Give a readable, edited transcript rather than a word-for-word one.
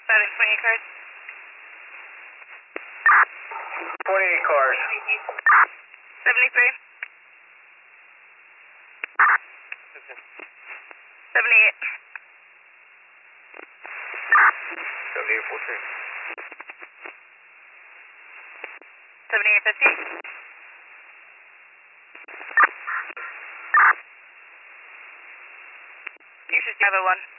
Starting 28 cars. 28 cars. 73. 78. 7814. 7850. You should have a one.